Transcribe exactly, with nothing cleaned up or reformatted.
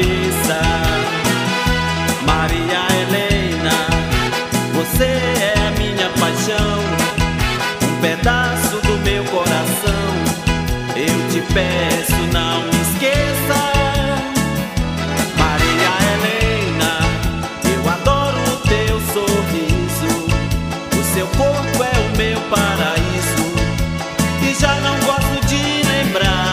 cabeça. Maria Helena, você é a minha paixão, um pedaço do meu coração. Eu te peço, não me esqueça. Maria Helena, eu adoro o teu sorriso, o seu corpo é o meu paraíso, e já não gosto de lembrar